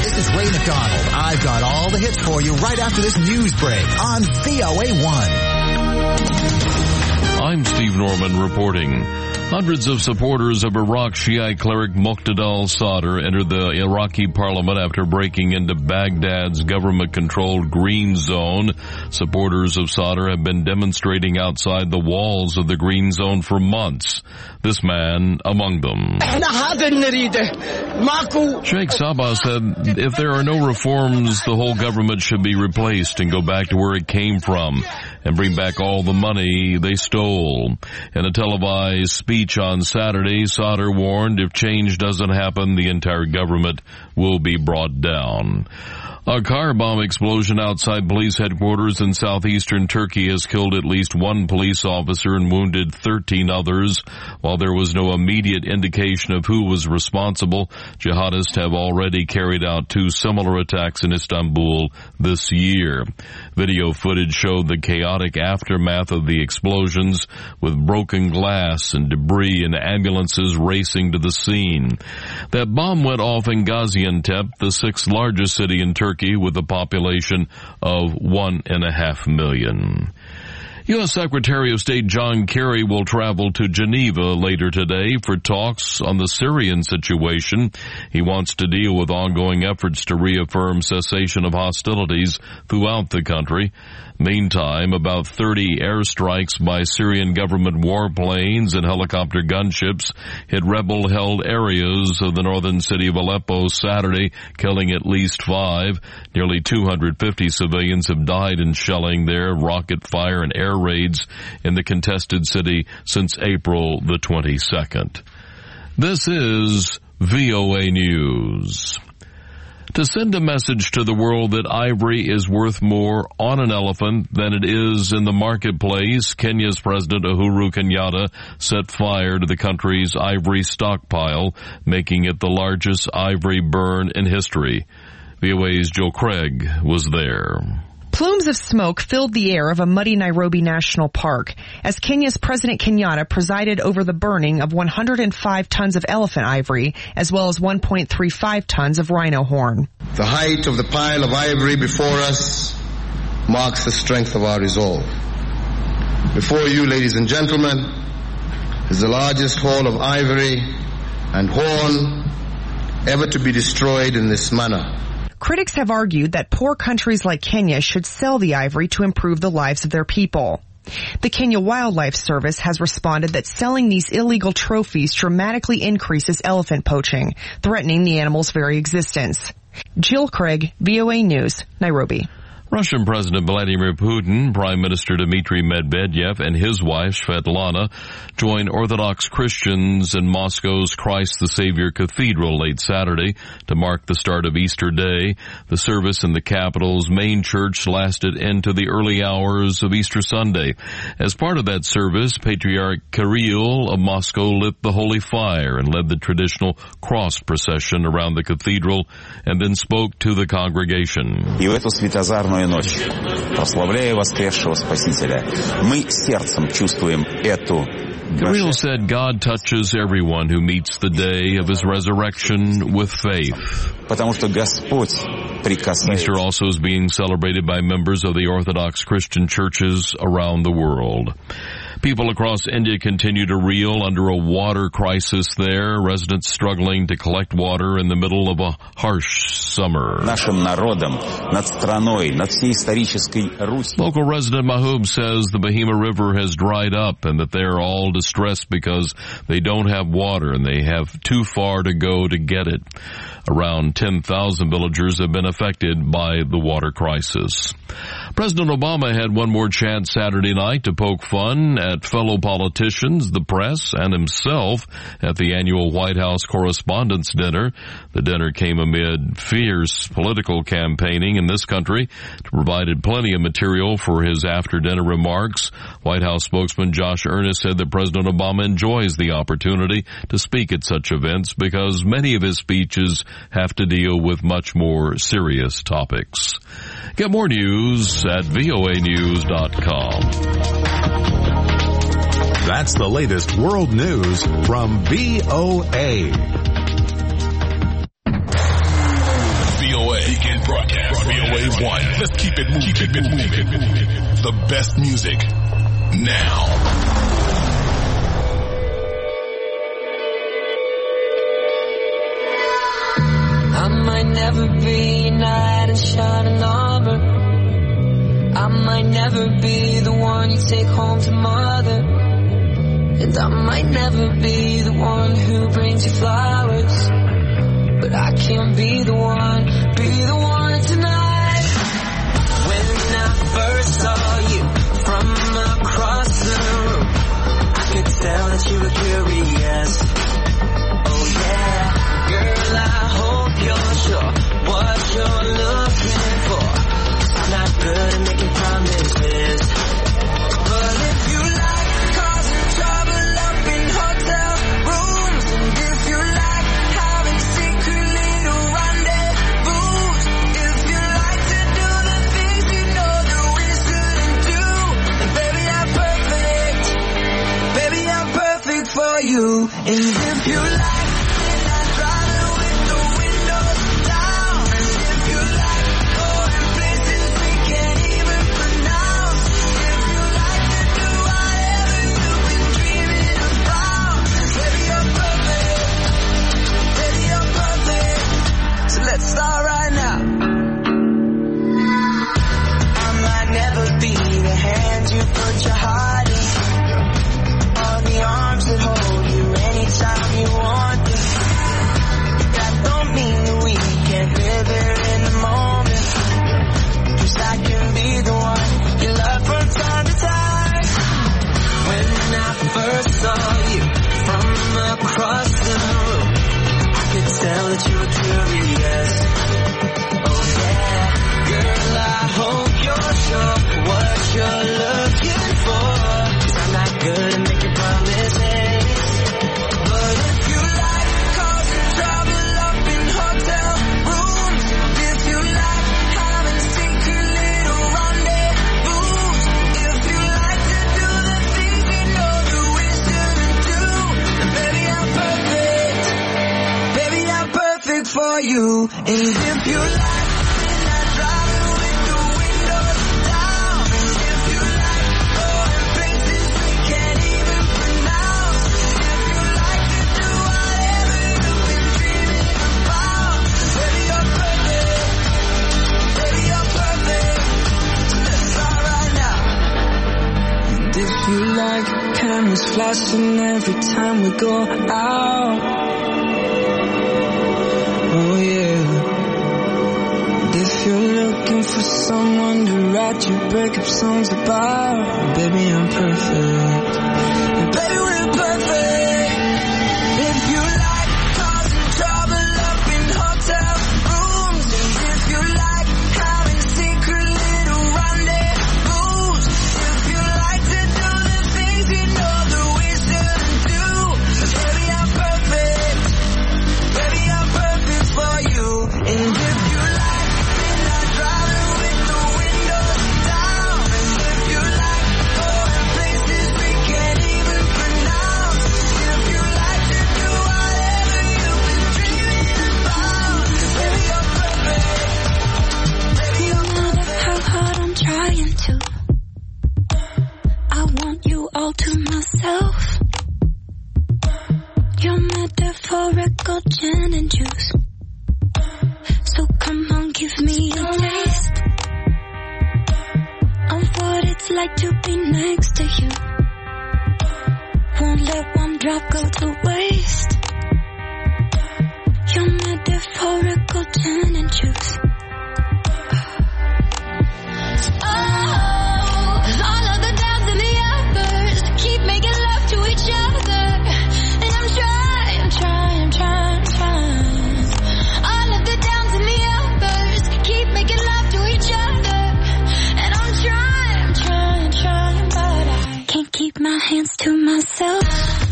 This is Ray McDonald. I've got all the hits for you right after this news break on VOA1. I'm Steve Norman reporting. Hundreds of supporters of Iraq Shiite cleric Muqtada al-Sadr entered the Iraqi parliament after breaking into Baghdad's government-controlled Green Zone. Supporters of Sadr have been demonstrating outside the walls of the Green Zone for months. This man among them. Sheikh Sabah said if there are no reforms, the whole government should be replaced and go back to where it came from and bring back all the money they stole. In a televised speech on Saturday, Sadr warned if change doesn't happen, the entire government will be brought down. A car bomb explosion outside police headquarters in southeastern Turkey has killed at least one police officer and wounded 13 others. While there was no immediate indication of who was responsible, jihadists have already carried out 2 similar attacks in Istanbul this year. Video footage showed the chaotic aftermath of the explosions, with broken glass and debris and ambulances racing to the scene. That bomb went off in Gaziantep, the 6th largest city in Turkey, with a population of 1.5 million. U.S. Secretary of State John Kerry will travel to Geneva later today for talks on the Syrian situation. He wants to deal with ongoing efforts to reaffirm cessation of hostilities throughout the country. Meantime, about 30 airstrikes by Syrian government warplanes and helicopter gunships hit rebel-held areas of the northern city of Aleppo Saturday, killing at least 5. Nearly 250 civilians have died in shelling there, rocket fire, and air raids in the contested city since April the 22nd. This is VOA News. To send a message to the world that ivory is worth more on an elephant than it is in the marketplace, Kenya's President Uhuru Kenyatta set fire to the country's ivory stockpile, making it the largest ivory burn in history. VOA's Joe Craig was there. Plumes of smoke filled the air of a muddy Nairobi National Park as Kenya's President Kenyatta presided over the burning of 105 tons of elephant ivory as well as 1.35 tons of rhino horn. The height of the pile of ivory before us marks the strength of our resolve. Before you, ladies and gentlemen, is the largest haul of ivory and horn ever to be destroyed in this manner. Critics have argued that poor countries like Kenya should sell the ivory to improve the lives of their people. The Kenya Wildlife Service has responded that selling these illegal trophies dramatically increases elephant poaching, threatening the animal's very existence. Jill Craig, VOA News, Nairobi. Russian President Vladimir Putin, Prime Minister Dmitry Medvedev, and his wife Svetlana joined Orthodox Christians in Moscow's Christ the Savior Cathedral late Saturday to mark the start of Easter Day. The service in the capital's main church lasted into the early hours of Easter Sunday. As part of that service, Patriarch Kirill of Moscow lit the holy fire and led the traditional cross procession around the cathedral and then spoke to the congregation. Ночь, прославляя воскресшего Спасителя, мы сердцем чувствуем эту. Kirill said God touches everyone who meets the day of his resurrection with faith. Потому что Господь прикасается. Easter also is being celebrated by members of the Orthodox Christian churches around the world. People across India continue to reel under a water crisis there, residents struggling to collect water in the middle of a harsh summer. Нашим народом, над страной, над всей исторической Русью. Local resident Mahub says the Bahima River has dried up and that they're all distressed because they don't have water and they have too far to go to get it. Around 10,000 villagers have been affected by the water crisis. President Obama had one more chance Saturday night to poke fun at fellow politicians, the press, and himself at the annual White House Correspondents' Dinner. The dinner came amid fierce political campaigning in this country. It provided plenty of material for his after-dinner remarks. White House spokesman Josh Earnest said that President Obama enjoys the opportunity to speak at such events because many of his speeches have to deal with much more serious topics. Get more news at voanews.com. That's the latest world news from VOA. one. Let's keep it moving. The best music now. I might never be a knight in shining armor. I might never be the one you take home to mother. And I might never be the one who brings you flowers. But I can be the one tonight. When I first saw you from across the room, I could tell that you were curious. Oh yeah, girl, I hope you're sure what you're looking for. I'm not good at making promises, but if you like causing trouble up in hotel rooms, and if you like having secret little rendezvous, if you like to do the things you know that we shouldn't do, then baby I'm perfect for you. And if you like, start right now. I might never be the hand you put your heart in, or the arms that hold you anytime you want them. That don't mean that we can't live here in the moment. 'Cause I can be the one you love from time to time. When I first saw you from across the room, I could tell that you were curious. Oh yeah, girl, I hope you're sure what you're looking for. 'Cause I'm not good at making promises, but if you like causing trouble up in hotel rooms, if you like having secret little rendezvous, if you like to do the things you know that we shouldn't do, then baby I'm perfect for you. And if you like, then I drive it with the windows down. And if you like, going places we can't even pronounce. If you like to do whatever you've been dreaming about, baby you're perfect. So let's start right now. And if you like cameras flashing every time we go out, oh yeah. If you're looking for someone to write your breakup songs about, baby I'm perfect. And baby we're perfect. If you like causing trouble up in hotel rooms, and if you like having secret little rendezvous, if you like to do the things you know that we shouldn't do, baby I'm perfect. Baby I'm perfect for you. And if you like, then I drive it with the windows down. And if you like going places we can't even pronounce, if you like to do whatever you've been dreaming about, baby you're perfect. Baby you're perfect. How hard I'm trying to. I want you all to myself. You're metaphorical gin and juice. So come on, give me a taste of what it's like to be next to you. Won't let one drop go to waste. You're metaphorical gin and juice. Oh, all of the downs and the uppers keep making love to each other, and I'm trying. All of the downs and the uppers keep making love to each other, and I'm trying, but I can't keep my hands to myself.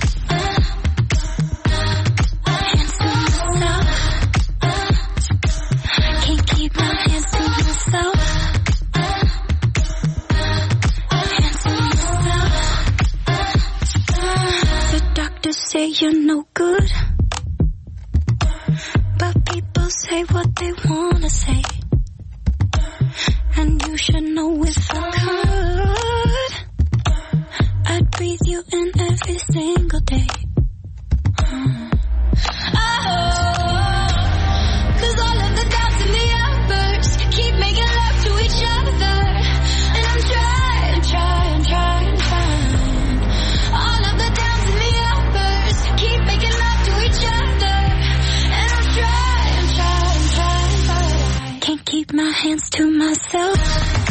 Hands to myself. Can't keep my hands to myself. Hands to myself. The doctors say you're no good, but people say what they wanna say. should know if I could, I'd breathe you in every single day. Cause all of the downs and the uppers keep making love to each other. And I'm trying. All of the downs and the uppers keep making love to each other. And I'm trying. Can't keep my hands to myself.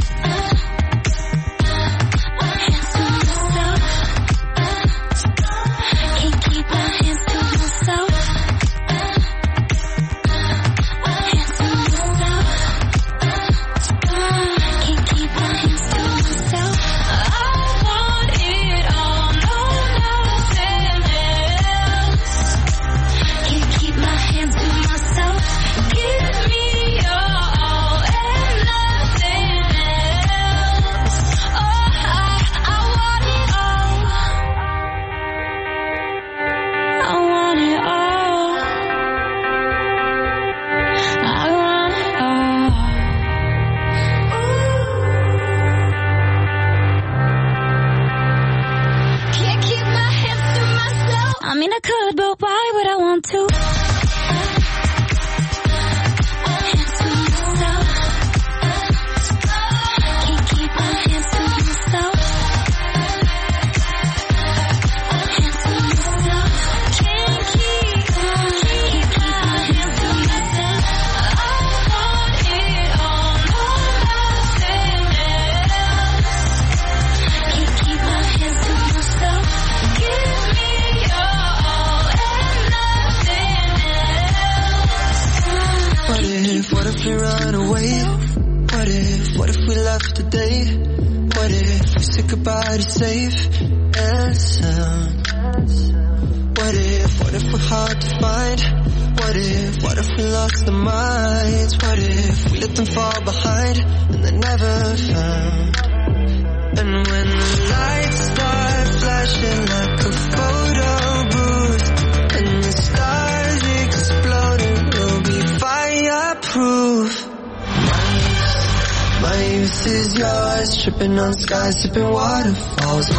On skies, sipping waterfalls.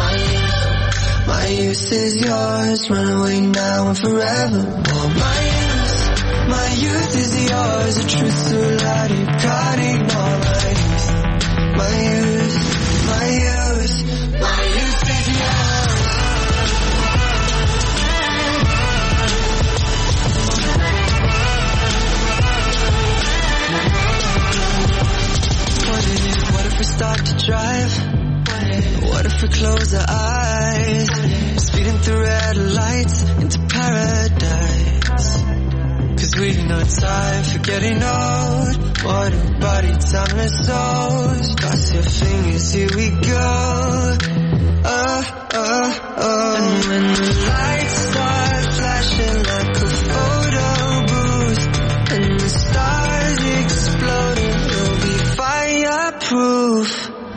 My youth is yours. Run away now and forevermore. My youth is yours. The truth so loud you can't ignore. My youth is yours. What if we start to drive? What if we close our eyes? Speeding through red lights into paradise. Cause we've no time for getting old. What a body, timeless souls. Cross your fingers, here we go. And when the lights start flashing like a photo booth, and the stars exploding, we'll be fireproof.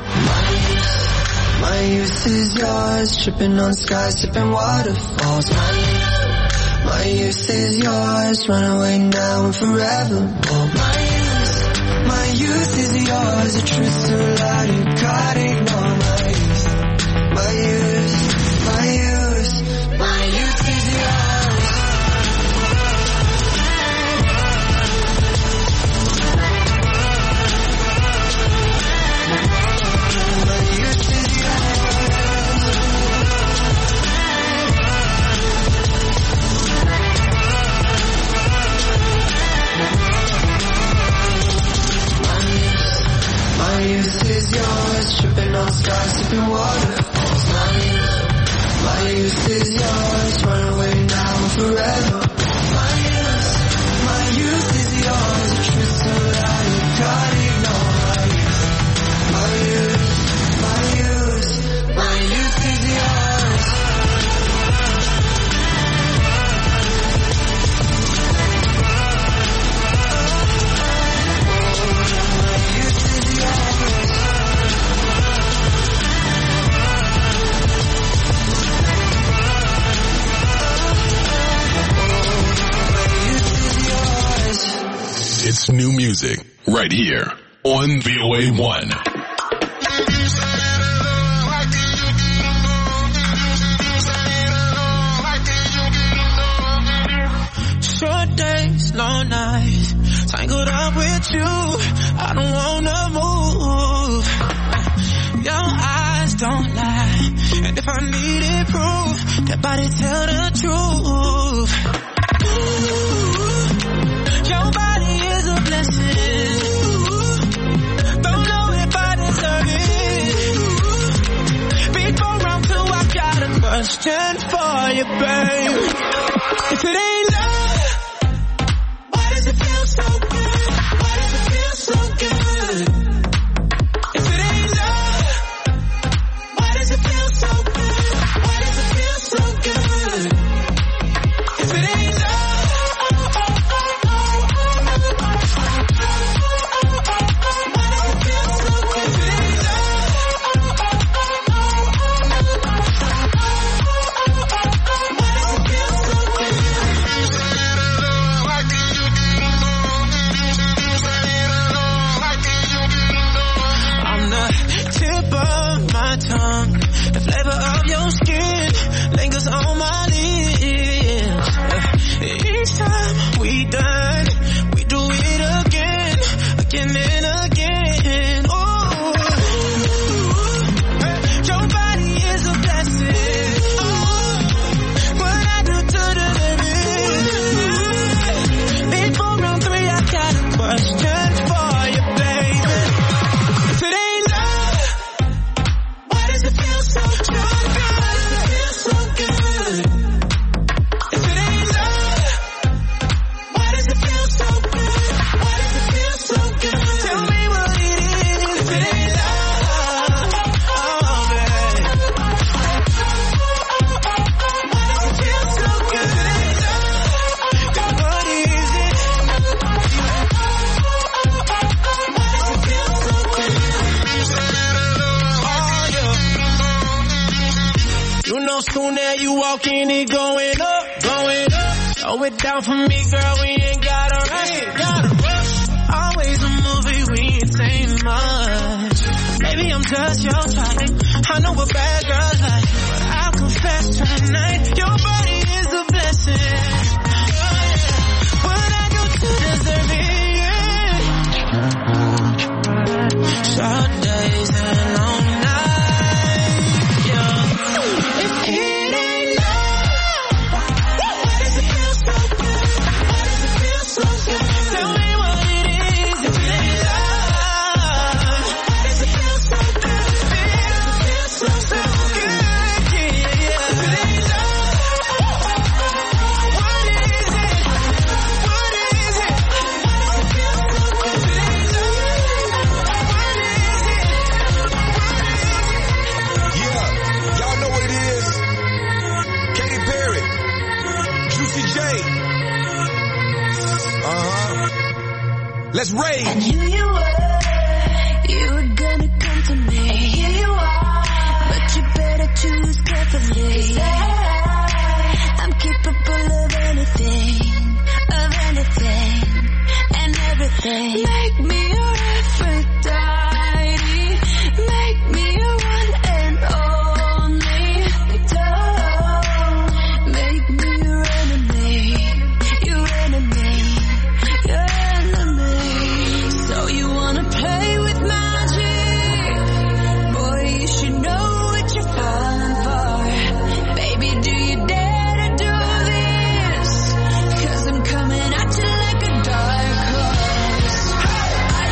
My youth is yours, tripping on skies, sipping waterfalls. My youth is yours, run away now and forevermore. My youth is yours, the truth so loud you can't ignore. My youth is yours. My youth is yours, tripping on skies, sipping waterfalls. My youth is yours, run away now and forever. My youth is yours, the truth so loud you can't ignore. My youth is yours. It's new music right here on VOA1. all night. Tangled up with you, I don't wanna move. Your eyes don't lie, and if I needed proof, that body tell the truth. Ooh, your body is a blessing. Don't know if I deserve it. Before round 2, I got a question for you, babe. If it ain't love, why does it feel so good? Why does it feel so good? If it ain't love, why does it feel so good? Why does it feel so good? If it ain't love, why does it feel so good? If it ain't tongue, the flavor of your skin lingers on my lips. Each time we done, we do it again, again and again. Oh, your body is a blessing. Oh, what I do to deserve it. Before round 3, I got a question for you, baby. If it ain't love, why does it feel so good? Why does it feel so good? If it ain't love, why does it feel so good? Why does it feel so good? Tell me what it is. If it ain't love, oh babe, why does it feel so good? If it ain't love, then what is it? Why does it feel so good? You know soon as you walk in, it going up, going up. Throw it down for me, girl, we ain't gotta rush. Always a movie, we ain't saying much. Maybe I'm just your type, I know what bad girls like, but I'll confess tonight, your body is a blessing. What I do to deserve it? Short days and long nights, yeah. If it ain't love, why does it feel so good? Why does it feel so good? Tell me what it is. If it ain't love, why does it feel so good? Why does it feel so good? Yeah. If it ain't love, what is it? What is it? Why does it feel so good? If it ain't love, what is it? Yeah, y'all know what it is. Katy Perry, Juicy J. Let's rage. And here you were gonna come to me. And here you are, but you better choose carefully. I'm capable of anything, and everything. Make me your Aphrodite, make me your one and only. Don't make me your enemy, your enemy, your enemy. So you wanna play with magic? Boy, you should know what you're falling for. Baby, do you dare to do this? 'Cause I'm coming at you like a dark horse. I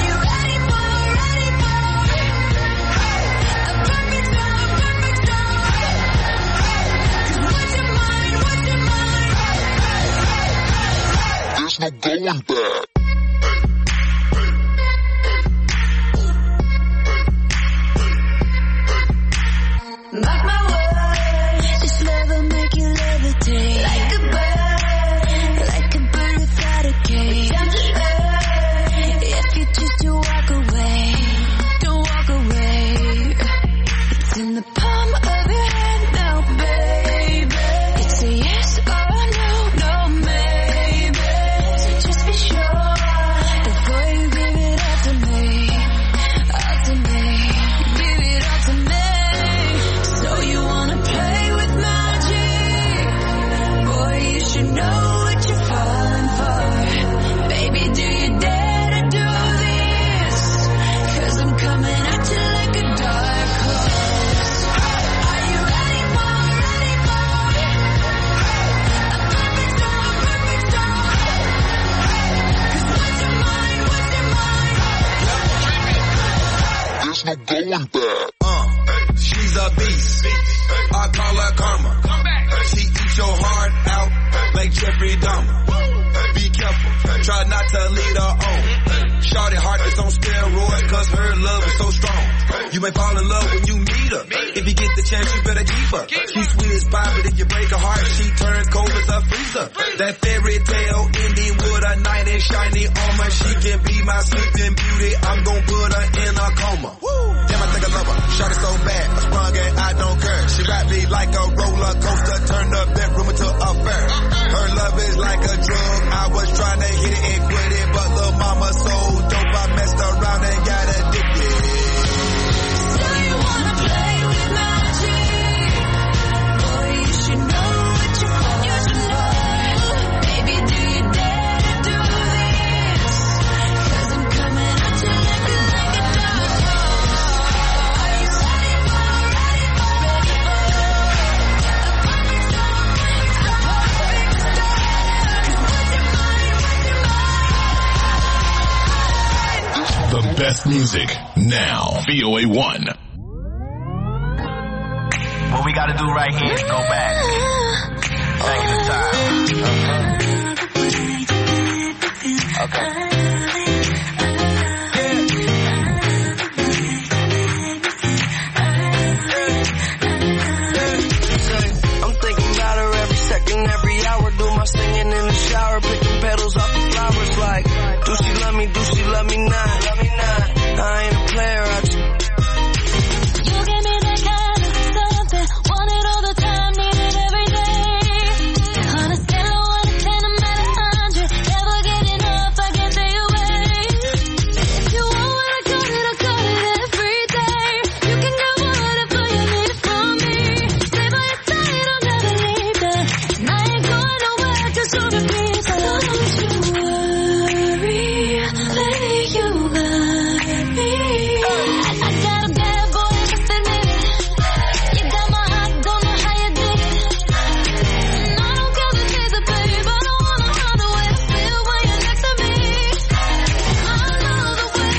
going back. She's a beast. I call her karma. She eats your heart out like Jeffrey Dahmer. Be careful, try not to lead her on. Shorty heart is on steroids cause her love is so strong. You may fall in love when you meet her. If you get the chance, you better keep her. She's sweet as pie, but if you break her heart, she turns cold as a freezer. That fairy tale ending with a knight in shiny armor. She can be my sleeping beauty. I'm gon' put her in a coma. Damn, I think I love her. Shorty so bad, I sprung and I don't care. She ride me like a roller coaster, turned the bedroom into a fair. Her love is like a drug. I was trying to hit it and quit it, but little mama so dope, I messed around and got addicted. So you wanna play with magic? Boy, you should know what you want. You should know. Baby, do you dare to do this? 'Cause I'm coming at you like a dog. Are you ready for The best music now. VOA1. What we gotta do right here is go back. Taking the time. Okay. I'm thinking about her every second, every hour. Do my singing in the shower, picking petals off the flowers like, do she love me, do she love me not? I ain't a player, I just... You give me that kind of something, want it all the time, need it every day. On a scale of 1 to 10, I'm at 100, never get enough, I can't stay away. If you want what I got it every day. You can get whatever you need from me. Stay by your side, I'll never leave that. And I ain't going nowhere, just on a piece. Don't you worry, lady, you got me. I got a bad boy, just admit it. You got my heart, don't know how you did it. And I don't care if it's a babe, I don't wanna hide the way I feel when you're next to me. I know the way,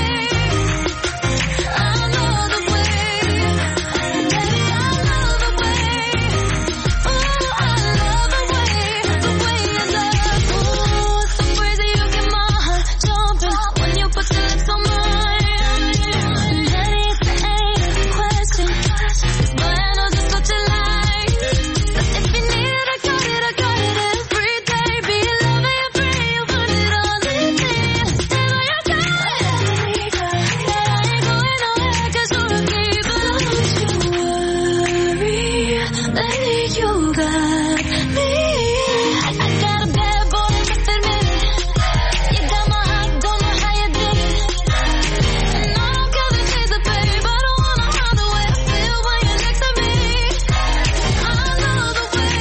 I know the way, baby, I know the way. Ooh, I love the way you love. Ooh, it's so crazy, you get my heart jumping when you put your lips on mine. That is the question. This boy, I know just what you like. If you need it, I got it every day. Be your lover, your friend, you put it all in me. Stay by your side. That I ain't going nowhere 'cause you're a keeper. Don't you worry, lady, you got me. I got a bad boy, just admit it. You got my heart, don't know how you did it. And I don't care if it's a babe, I don't wanna hide the way I feel when you're next to me. I know the way,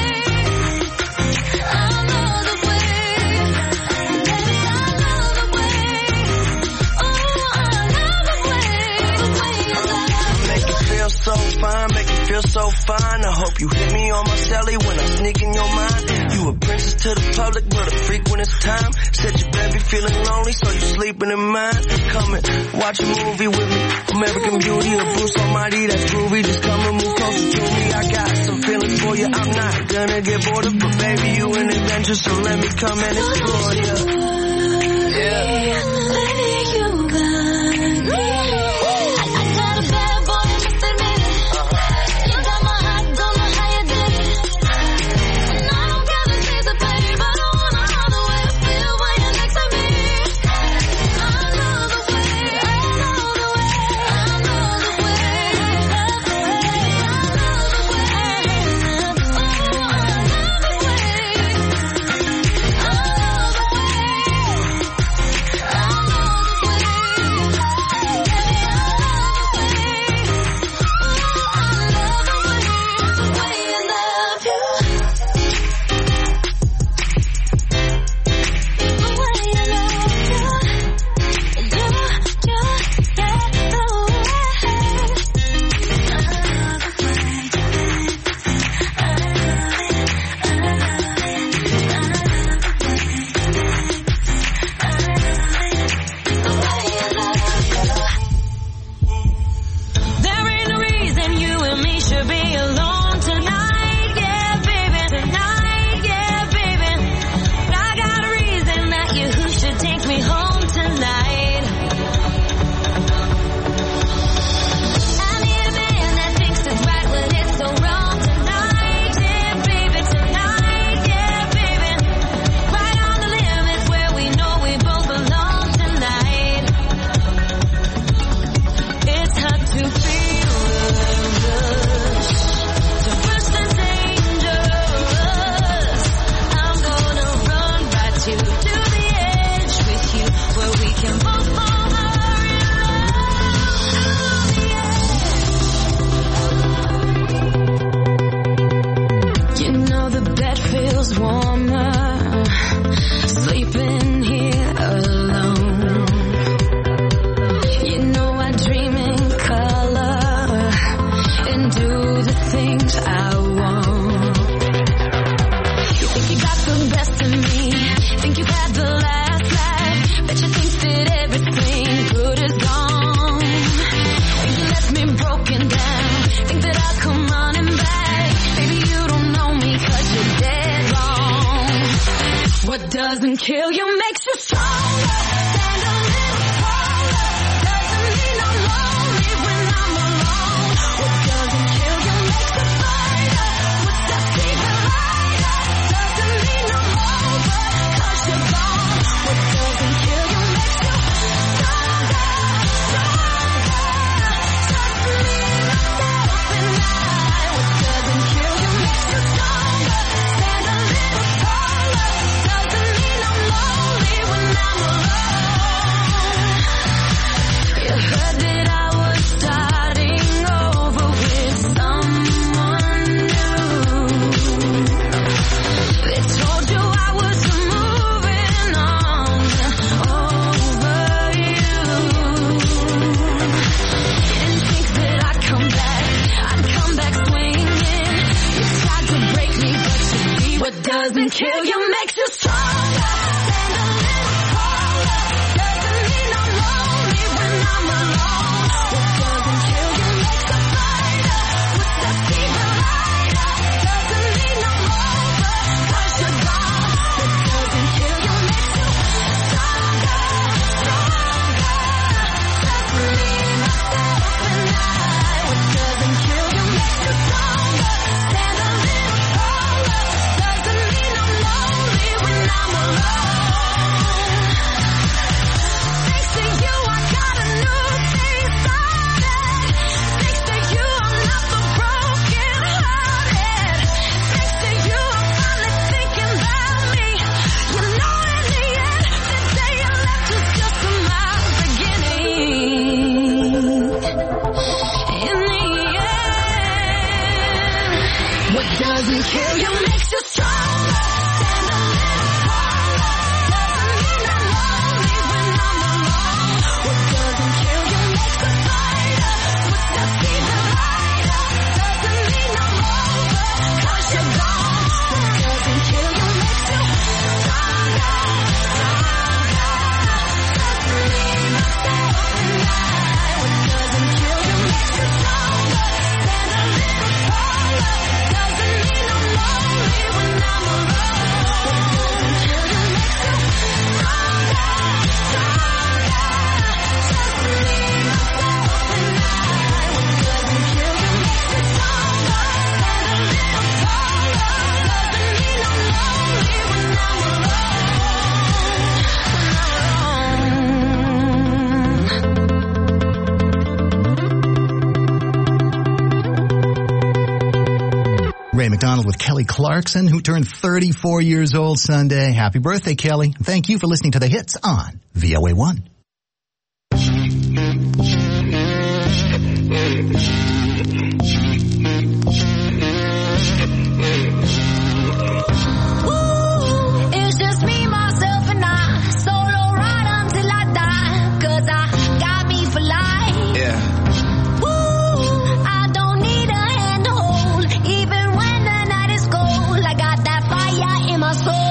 I know the way, baby, I know the way. Ooh, I love the way you love. Make it feel so fine, make it feel so fine. I hope you hit me on my celly when I sneak in your mind. You a princess to the public, but a freak when it's time. Said your baby feeling lonely, so you sleeping in mine. Come and watch a movie with me. American Beauty or Bruce Almighty, that's groovy. Just come and move closer to me. I got some feelings for you, I'm not gonna get bored of, but baby, you an adventure, so let me come and explore you. Yeah. Lady, you got me. I got a bad boy, just admit it. You got my heart, don't know how you did it. And I don't care if it's a babe, I don't wanna hide the way I feel when you're next to me. I know the way, I know the way, I know the way, I know the way. Ooh, I love the way, I know the way. doesn't kill you makes you stronger. Stand a little taller. Doesn't mean I'm lonely when I'm alone. What doesn't kill you makes you fighter. What's that even lighter? Doesn't mean I'm over, 'cause you're gone. What doesn't kill you makes you stronger, stronger. Just me, myself, and I. What doesn't kill you makes you stronger. Stand a little taller. Doesn't mean I'm lonely when I'm alone. You heard that I was starting over with someone new. They told you I was moving on over you. Didn't think that I'd come back swinging. You tried to break me, but you see what doesn't kill you makes you stronger. Stand a little taller. Doesn't mean I'm lonely when I'm alone. What doesn't kill you makes you fighter. What's that even lighter? Doesn't mean I'm over, 'cause you're gone. What doesn't kill you makes you stronger, stronger. Just me, myself, and I. What doesn't kill you makes you stronger. Stand a little taller. Doesn't mean I'm lonely when I'm alone. Thanks to you, I got a new day started. Thanks to you, I'm not so broken-hearted. Thanks to you, I'm finally thinking about me. You know, in the end, the day you left was just my beginning. In the end, what doesn't kill you makes you stronger. Stand a little taller. Doesn't mean I'm lonely when I'm alone. What doesn't kill you makes you fighter. What's that even lighter? Doesn't mean I'm over, 'cause you're gone. What doesn't kill you makes you stronger, stronger. Just me, myself, and I. What doesn't kill you makes you stronger. Stand a little taller. Doesn't mean I'm lonely when I'm alone. What doesn't kill you makes you stronger, stronger. Just me, myself, and I. What doesn't kill you makes you stronger. Stand a little taller. Doesn't mean I'm lonely when I'm Ray McDonald with Kelly Clarkson, who turned 34 years old Sunday. Happy birthday, Kelly. Thank you for listening to the hits on VOA1. It's just me, myself, and I. Solo ride until I die. 'Cause I got me for life. Yeah. I don't need a hand to hold. Even when the night is cold, I got that fire in my soul.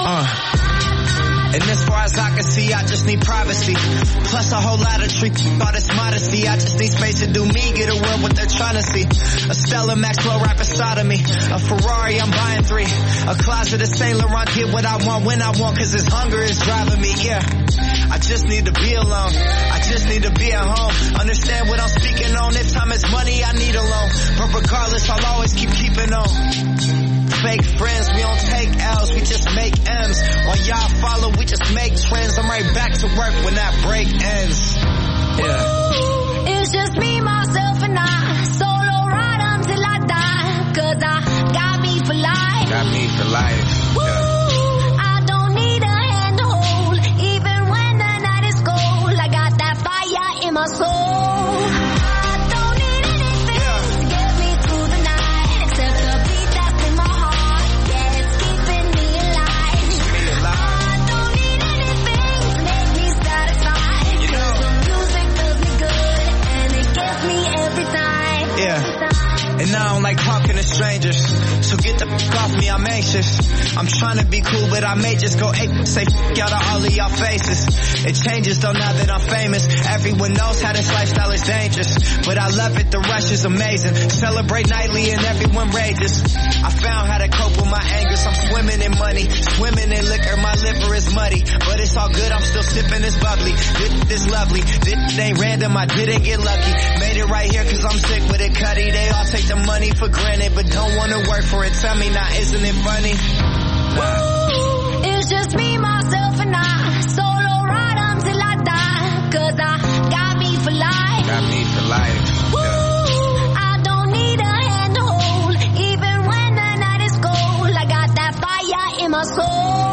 And as far as I can see, I just need privacy. Plus a whole lot of treat, all this modesty. I just need space to do me, get a world what they're trying to see. A Stella Maxwell right beside of me. A Ferrari, I'm buying 3. A closet of Saint Laurent, get what I want when I want, 'cause this hunger is driving me, yeah. I just need to be alone. I just need to be at home. Understand what I'm speaking on. If time is money, I need a loan. But regardless, I'll always keeping on. Fake friends, we don't take L's, we just make M's. While y'all follow, we just make trends. I'm right back to work when that break ends. Yeah. It's just me, myself, and I. Solo ride until I die. 'Cause I got me for life. Got me for life. Yeah. I don't need a hand to hold. Even when the night is cold, I got that fire in my soul. I don't need anything to get me through the night, except the beat that's in my heart. Yeah, it's keeping me alive. I don't need anything to make me satisfied. 'Cause the music does me good, and it gets me every time. Yeah. And I don't like talking to strangers, so get the f*** off off me, I'm anxious. I'm trying to be cool, but I may just go ape. Say f*** out of all of y'all faces. It changes though now that I'm famous. Everyone knows how this lifestyle is dangerous, but I love it, the rush is amazing. Celebrate nightly and everyone rages. I found how to cope with my angers. I'm swimming in money, swimming in liquor. My liver is muddy, but it's all good, I'm still sipping this bubbly. This lovely, this ain't random, I didn't get lucky. Made it right here cause I'm sick with it, Cuddy. They all take the money for granted, but don't wanna work for it. Tell me now, isn't it funny? Ooh, it's just me, myself, and I. Solo ride until I die. Cause I got me for life. Got me for life. Ooh, I don't need a hand to hold. Even when the night is cold, I got that fire in my soul.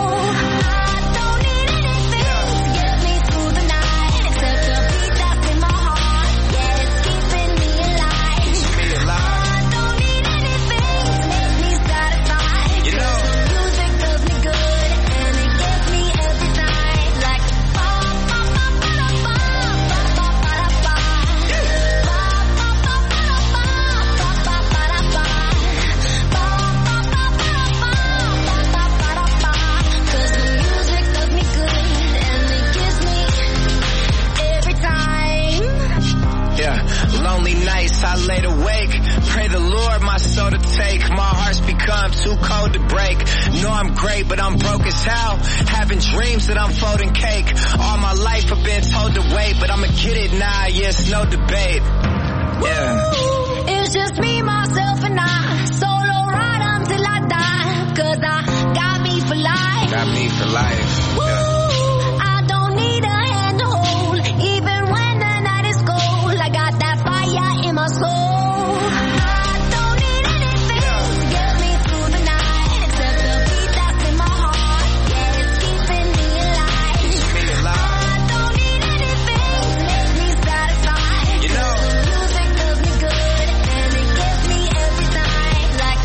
I laid awake, pray the Lord my soul to take. My heart's become too cold to break. Know I'm great, but I'm broke as hell. Having dreams that I'm folding cake. All my life I've been told to wait, but I'ma get it now, yes, no debate. Yeah. Ooh, it's just me, myself, and I. Solo ride until I die. Cause I got me for life. Got me for life. Ooh, I don't need a hand to hold. Even when the night is cold, I got that fire in my soul. I don't need anything to get me through the night, except the beat that's in my heart. Yeah, it's keeping me alive. I don't need anything to make me satisfied. You know, music does me good and it gets me every time. Like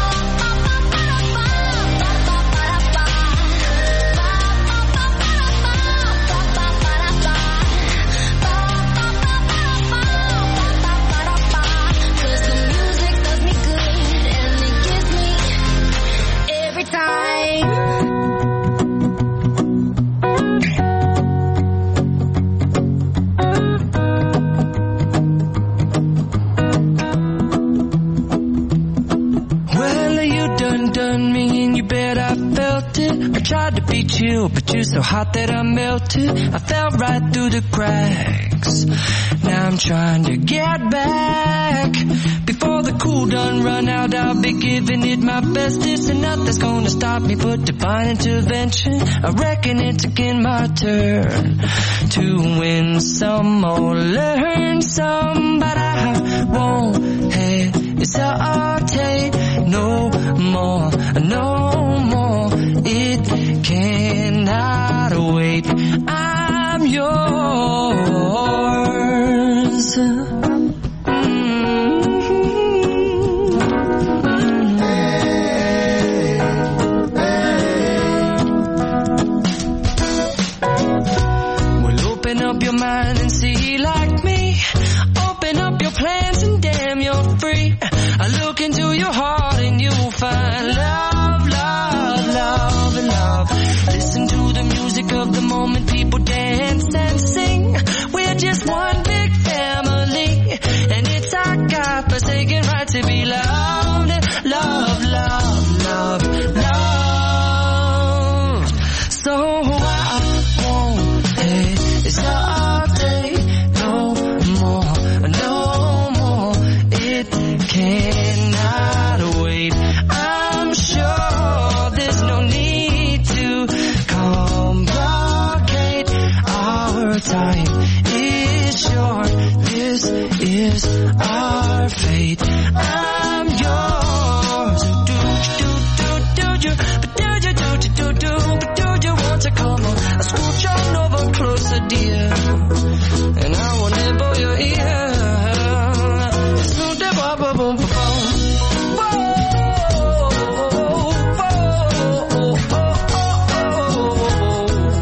tried to beat you, but you're so hot that I melted. I fell right through the cracks. Now I'm trying to get back. Before the cool done run out, I'll be giving it my best. This and nothing's gonna stop me but divine intervention. I reckon it's again my turn to win some or learn some, but I won't hesitate no more, no more. It cannot wait. I'm yours. Well, open up your mind and see like me. Open up your plans and damn, you're free. I look into your heart and you'll find love, love, love, and love. Listen to the music of the moment, people dance and sing. We're just one big family, and it's our God-forsaken right to be loved. Love, love, love, love. So I won't hesitate no more, no more. It cannot wait. I'm sure there's no need to complicate. Our time is short. This is our fate. I'm yours. Do you? But do you want to come on? I scooch on over closer, dear, and I will nibble your ear.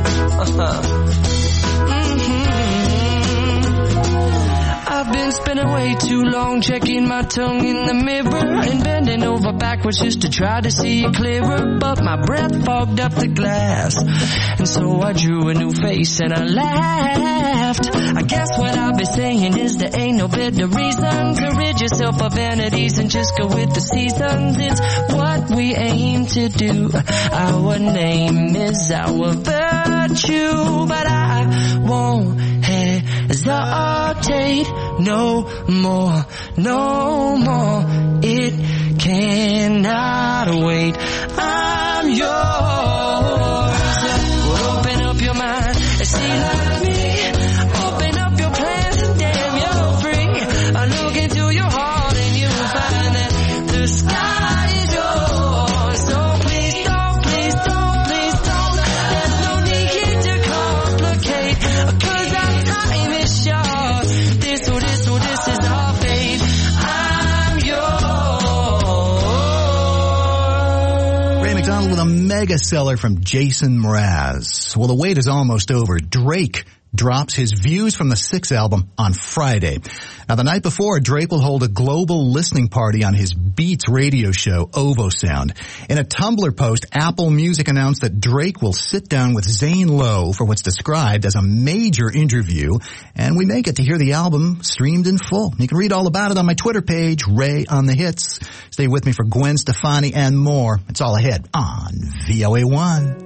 I've been spinning way too long, checking my tongue in the mirror and bending over backwards just to try to see it clearer. But my breath fogged up the glass, and so I drew a new face and I laughed. I guess what I'll be saying is there ain't no better reason to rid yourself of vanities and just go with the seasons. It's what we aim to do. Our name is our virtue, but I won't hesitate no more, no more. It cannot wait. I'm yours. Well, open up your mind and see like me. Open up your plans and damn, you're free. I look into your heart and you'll find that the sky is yours. So please don't, please don't, please don't. There's no need here to complicate, 'cause our time is short. This is our fate. I'm yours. Ray McDonald with a mega seller from Jason Mraz. Well, the wait is almost over. Drake drops his Views from the Six album on Friday. Now, the night before, Drake will hold a global listening party on his Beats radio show, OVO Sound. In a Tumblr post, Apple Music announced that Drake will sit down with Zane Lowe for what's described as a major interview, and we may get to hear the album streamed in full. You can read all about it on my Twitter page, Ray on the Hits. Stay with me for Gwen Stefani and more. It's all ahead on VOA1.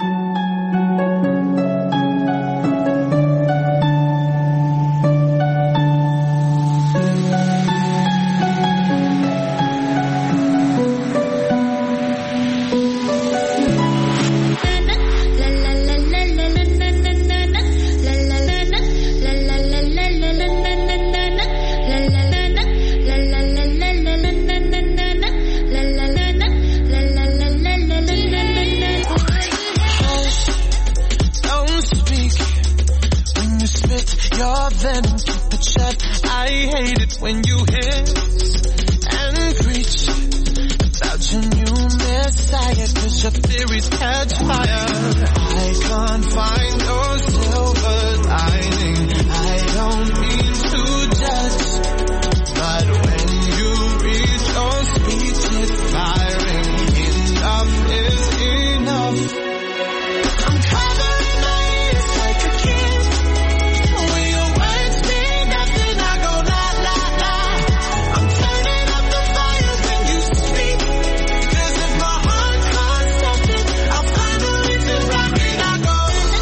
When you hiss and preach about your new messiah, 'cause your theories catch fire. I can't find your silver lining. I don't mean to judge, but when you read your speech, it's firing. Enough is enough. I'm covering my ears like a kid. When your words mean nothing, I go la la la. I'm turning up the fire when you speak, 'cause if my heart can't stop it, I'll find a reason rock it. I go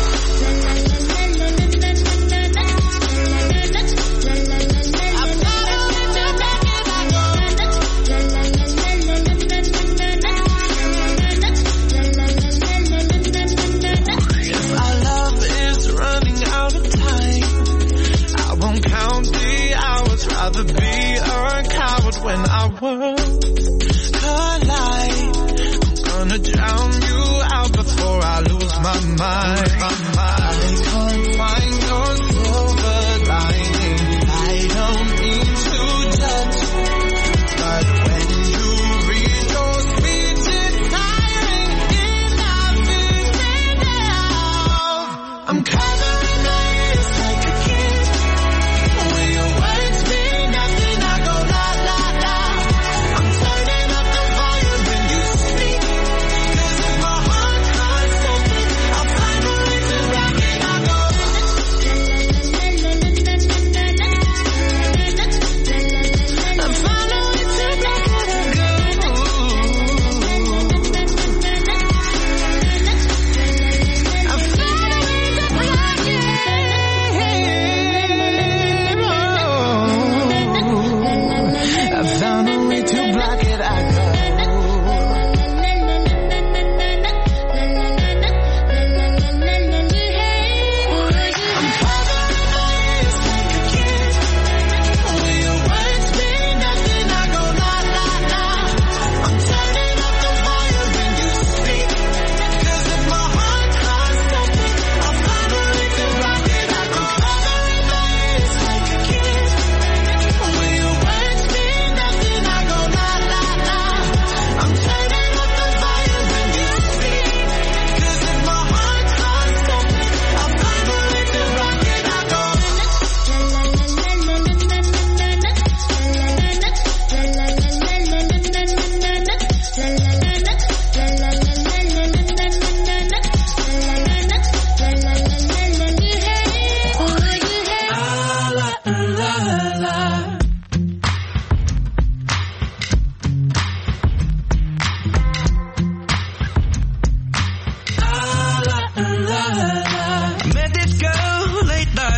I've got a reason rock it. I go if our love is running out of time, I won't count the hours. Rather be a coward when our worlds collide. I'm gonna drown you out before I lose my mind. I can't find your silver lining. I don't mean to judge, but when you read your speech, it's tiring. Enough is enough. I'm covering my ears like a kid. When your words mean nothing, I go la la la. I'm turning up the fire when you speak, 'cause if my heart can't stop it, I'll find a reason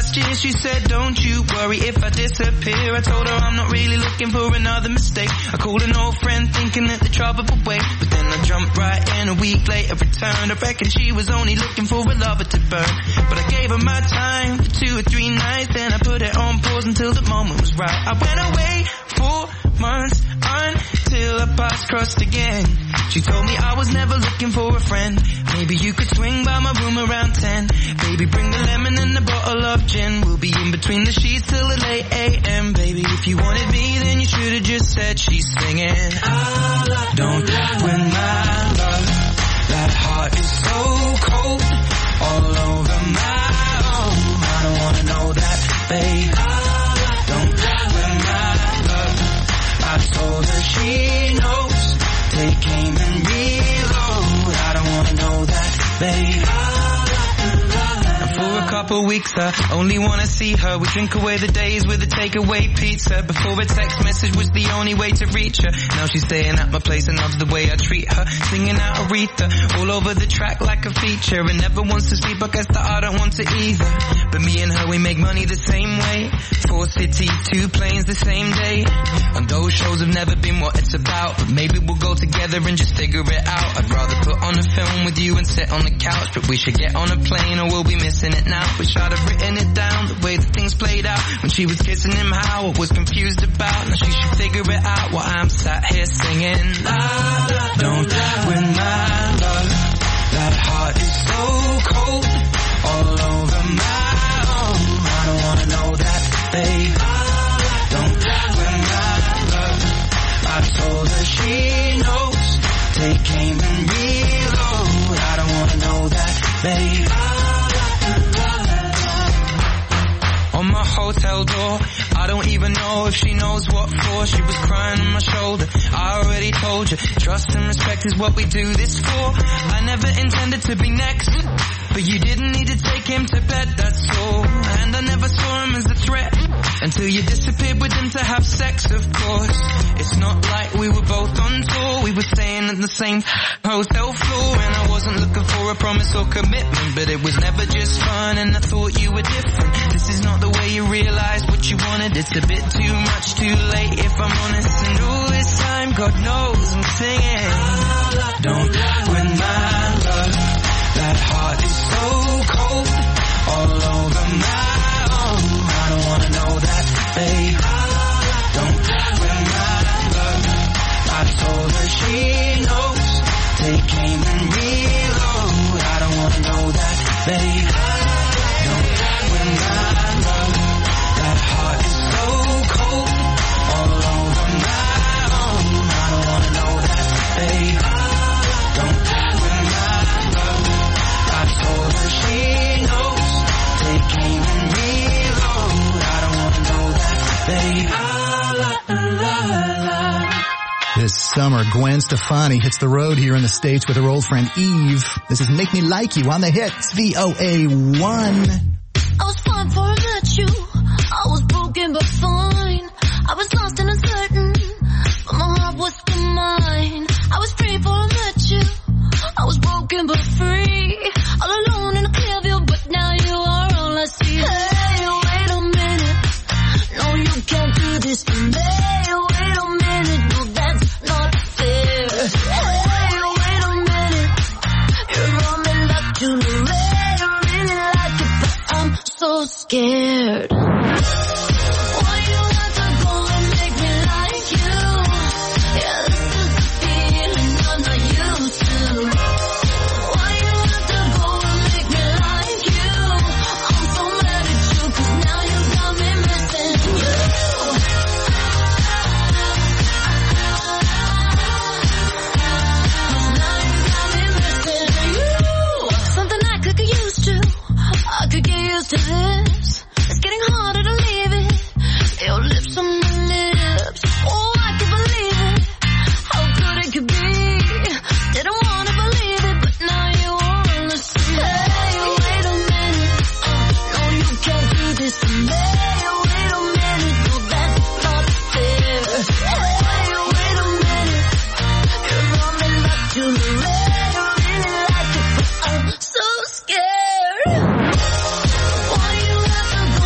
last year. She said, don't you worry if I disappear. I told her I'm not really looking for another mistake. I called an old friend thinking that the trouble would wait, but then I jumped right in. A week later returned. I reckon she was only looking for a lover to burn, but I gave her my time for 2 or 3 nights. Then I put it on pause until the moment was right. I went away 4 months until our paths crossed again. She told me I was never looking for a friend. Maybe you could swing by my room around 10. Baby, bring the lemon and a bottle of gin. We'll be in between the sheets till the late AM. Baby, if you wanted me, then you should have just said she's singing. Don't win my love. That heart is so cold, all over my own. I don't wanna know that, babe. Don't win my love. I told her she knows. Take aim and reload. I don't wanna know that, babe. For a couple weeks I only wanna see her. We drink away the days with a takeaway pizza. Before a text message was the only way to reach her. Now she's staying at my place and loves the way I treat her. Singing out Aretha all over the track like a feature. And never wants to sleep, I guess that I don't want to either. But me and her, we make money the same way. 4 cities, 2 planes the same day. And those shows have never been what it's about, but maybe we'll go together and just figure it out. I'd rather put on a film with you and sit on the couch, but we should get on a plane or we'll be missing it now. Wish I'd have written it down, the way that things played out. When she was kissing him, how I was confused about. Now she should figure it out while I'm sat here singing. Don't win my love. That heart is so cold, all over my own. I don't wanna know that, babe. Don't win my love. I told her she knows. Take aim and reload. I don't wanna know that, babe. On my hotel door, I don't even know if she knows what for. She was crying on my shoulder. I already told you, trust and respect is what we do this for. I never intended to be next, but you didn't need to take him to bed, that's all. And I never saw him as a threat until you disappeared with him to have sex, of course. It's not like we were both on tour. We were staying at the same hotel floor. And I wasn't looking for a promise or commitment, but it was never just fun and I thought you were different. This is not the way you realize what you wanted. It's a bit too much, too late if I'm honest. And all this time, God knows I'm singing. Don't win my love. That heart is so cold, all over my own. I don't wanna know that, babe. Don't win my love. I told her she knows. Take aim and reload. I don't wanna know that, babe. Don't win my love. That heart is so cold, all over my own. I don't wanna know that, babe. Don't win my love. I told her she knows. Take aim and reload. I don't wanna know that, babe. This summer, Gwen Stefani hits the road here in the States with her old friend Eve. This is Make Me Like You on the hits, VOA1. I was fine before I met you. I was broken but fine. I was lost and uncertain, but my heart was still mine. I was free before I met you. I was broken but free. All alone in a clear view, but now you are all I see. Hey, wait a minute. No, you can't do this to me. Wait a minute. No, that's not fair. Hey, wait a minute. You're running back to the way. I really like it, but I'm so scared. Why you have to go and make me like you? Yeah, this is the feeling I'm not used to. Why you have to go and make me like you? I'm so mad at you, 'cause now you got me missing you. Now you got me missing you. Something I could get used to. I could get used to this. It's getting harder to leave it. Your lips on my lips. Oh, I can believe it. How good it could be. Didn't want to believe it, but now you wanna see. Hey, wait a minute. No, you can't do this to me. Wait a minute. No, that's not fair. Hey, wait a minute. You're running back to the red. I really like it, but I'm so scared. Why you have to go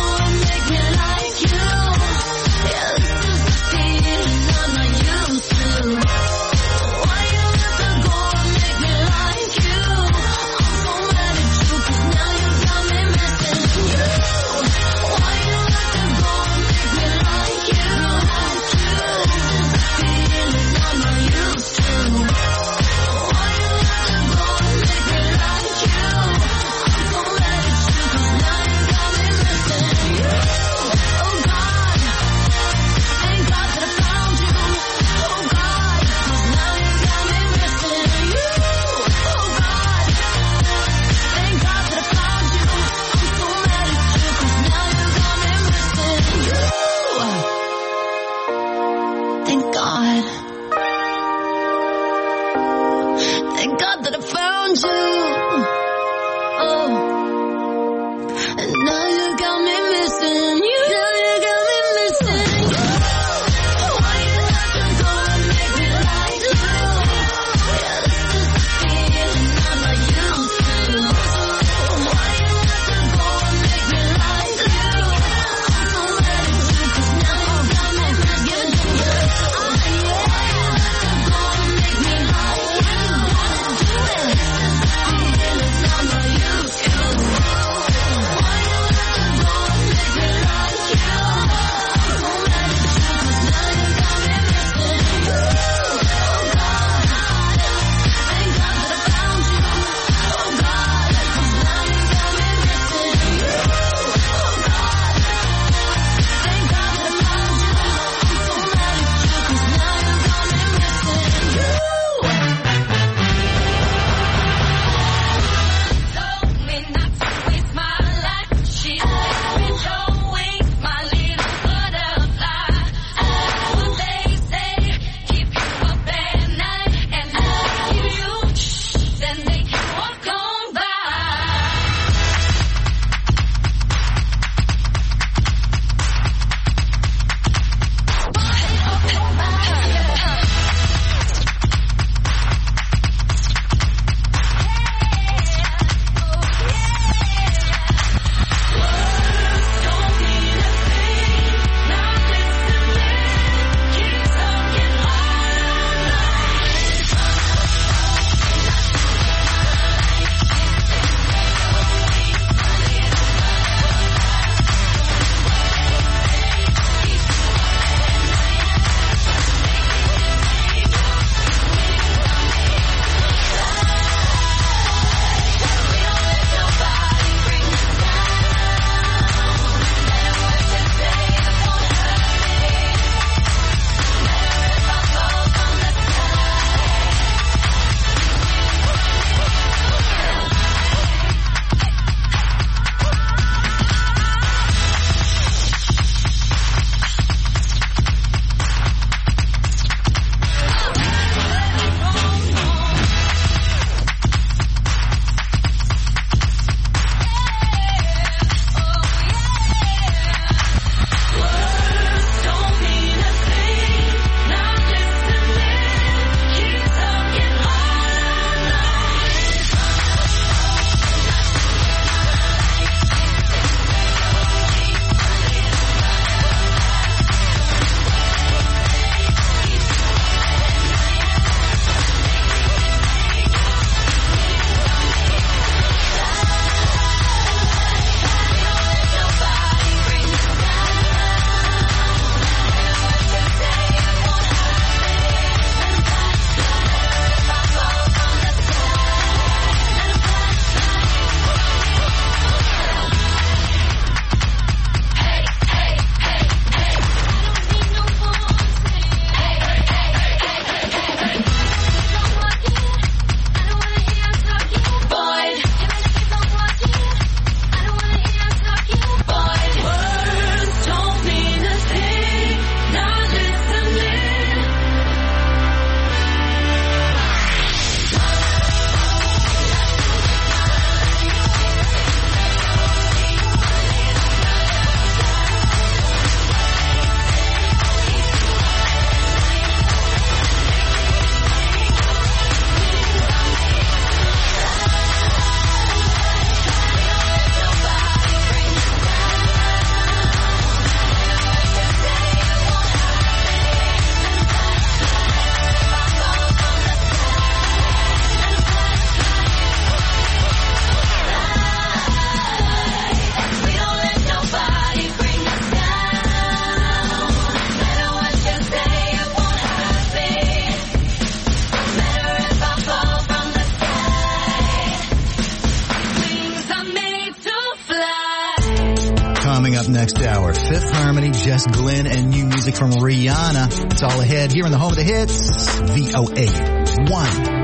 Coming up next hour, Fifth Harmony, Jess Glynn, and new music from Rihanna. It's all ahead here in the home of the hits, VOA 1.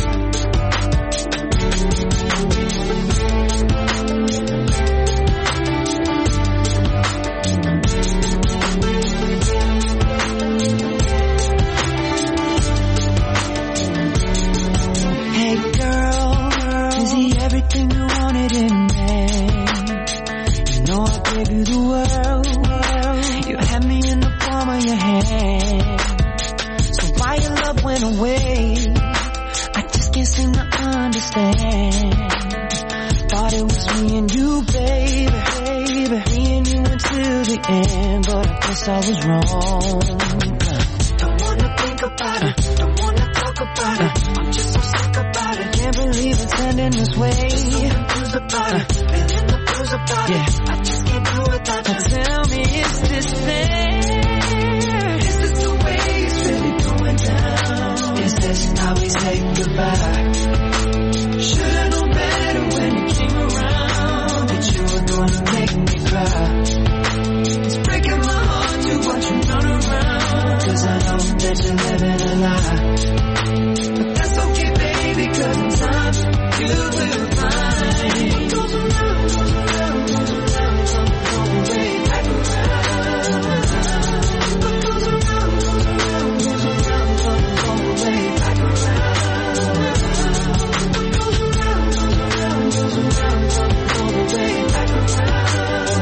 I was wrong. Don't wanna think about it, don't wanna talk about it. I'm just so sick about it. Can't believe it's ending this way. So confused about it, feeling the blues about it. I just can't do without you. Tell me, is this fair? Is this the way it's really going down? Is this how we say goodbye? Should've known better when you came around that you were gonna make me cry. It's breaking my heart to watch you run around, 'cause I know that you're living a lie. But that's okay, baby, 'cause in time you will find what goes around, goes around, goes around, comes way back around. What goes around, goes around, goes around, comes way back around. What goes around, goes around, goes around, comes way back around.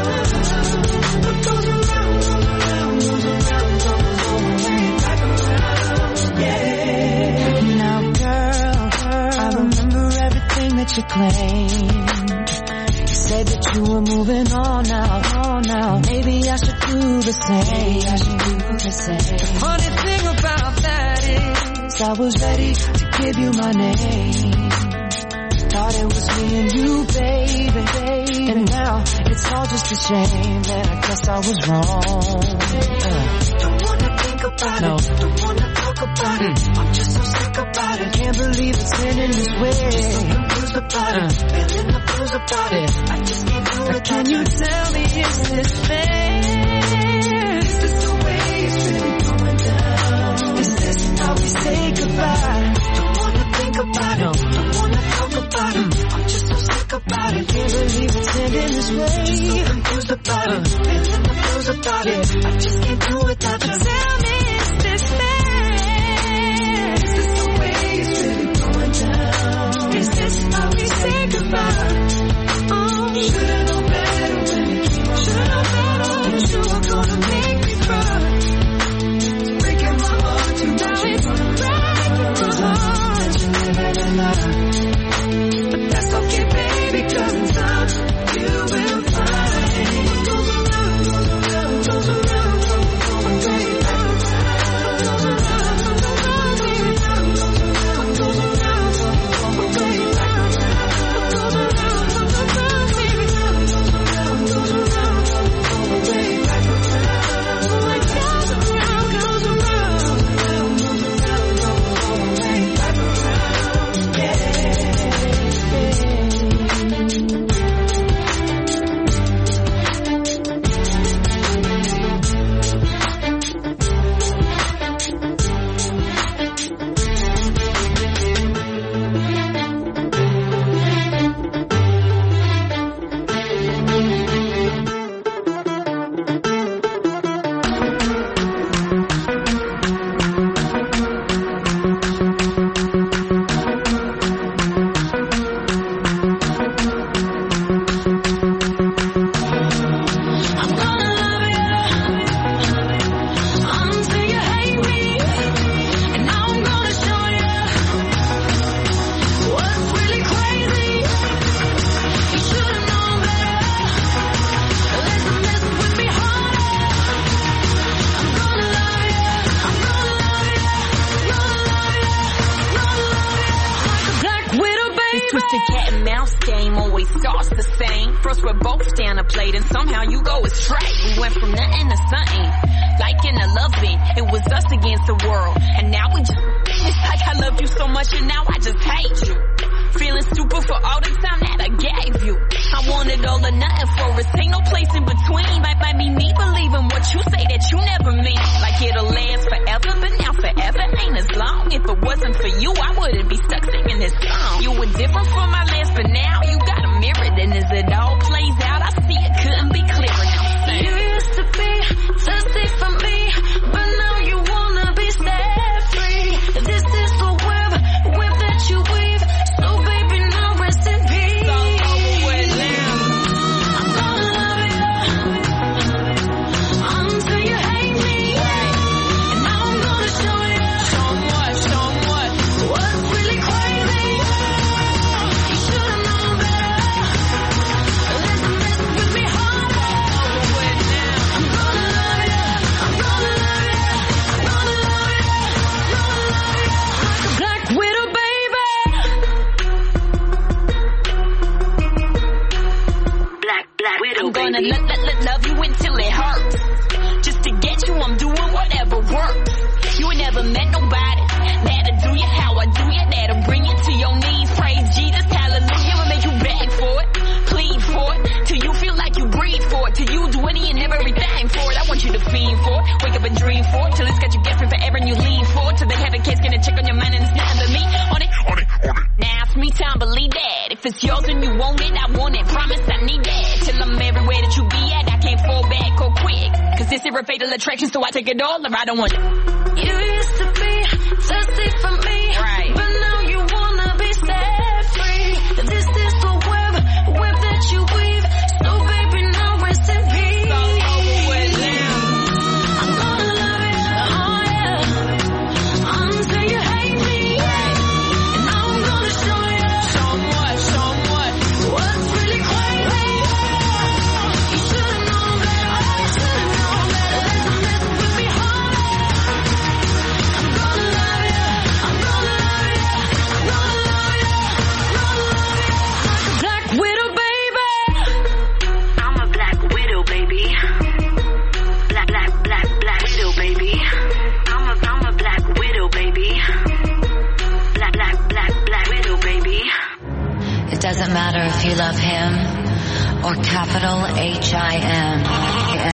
That you claimed. You said that you were moving on now. Maybe I should do the same. The funny thing about that is I was ready to give you my name. Thought it was me and you, baby. And now it's all just a shame that I guess I was wrong. Don't wanna think about it, don't wanna talk about it. I'm just so sick about it. Can't believe it's ending this way. Just so confused about it, feeling the blues about it. I just can't do it. Can you tell me, is this fair? Is this the way it's really going down? Is this how we say goodbye? Don't wanna think about it, don't wanna talk about it. I'm just so sick about it. Can't believe it's ending this way. Just so confused about it, feeling the blues about it. I just can't do it without you. Tell me, is this fair? Is this the way it's really going down? Is this how we say goodbye? Oh, should've known better when you came around. Should've known better that you were gonna make me cry. It's breaking my heart to watch you run around. 'Cause I know that you're living a lie. But that's okay, baby, 'cause in time you will find what goes around, goes around, goes around, goes way back around. Goes around, goes around, goes around, goes around, goes way back around. Goes around, goes around, baby, goes around, goes around, goes way back around. What goes around, goes around, goes around, goes way back around. Yeah. Twisted cat and mouse game always starts the same. First we're both down a plate and somehow you go astray. We went from nothing to something, like in a loving. It was us against the world, and now we just, it's like I love you so much and now I just hate you. feeling stupid for all the time that I gave you. I wanted all or nothing for us, ain't no place in between. Might be me believing what you say that you never mean. Like it'll last forever, but now forever ain't as long. If it wasn't for you, I wouldn't be stuck singing this song. You were different from my last, but now you got a mirror. And as it all plays out, I see it couldn't be clearer. Now you used to be thirsty for me, but now you wanna be set free. This is the web that you weave. So baby, now rest in peace. It's all over with now. I'm gonna love you until you hate me. And now I'm gonna show you what's really crazy. You should've known better. Let them mess with me harder. Over with now. I'm gonna love you. I'm gonna love you. I'm gonna love you. Like a black widow, baby. Black widow, I'm gonna love you until it hurts. Just to get you, I'm doing whatever works. You ain't never met nobody that'll do you how I do you, that'll bring you to your knees. Praise Jesus, hallelujah, will make you beg for it, plead for it, till you feel like you breathe for it, till you do any and everything for it. I want you to fiend for it, wake up and dream for it, till it's got you guessing forever and you lean for it, till they have a case, gonna check on your mind and it's nothing but me on it. Now it's me time, believe that. If it's yours and you want it, I want it. Promise I need that. Till I'm everywhere that you be at, I can't fall back or quick. Cause this is a fatal attraction, so I take it all or I don't want it. You used to be thirsty for me, right? But now you wanna be set free. This is the web that you weave. So baby, now rest in peace. It's all over with now. I'm gonna love you, oh yeah, until you hate me. And now I'm gonna show you what's really crazy. You should've known better. Let them mess with me harder. I'm gonna love you. I'm gonna love you. I'm gonna love you. Like a black widow, baby. I'm a black widow, baby. Black widow, baby. I'm a black widow, baby. Black widow, baby. It doesn't matter if you love him or capital H-I-M.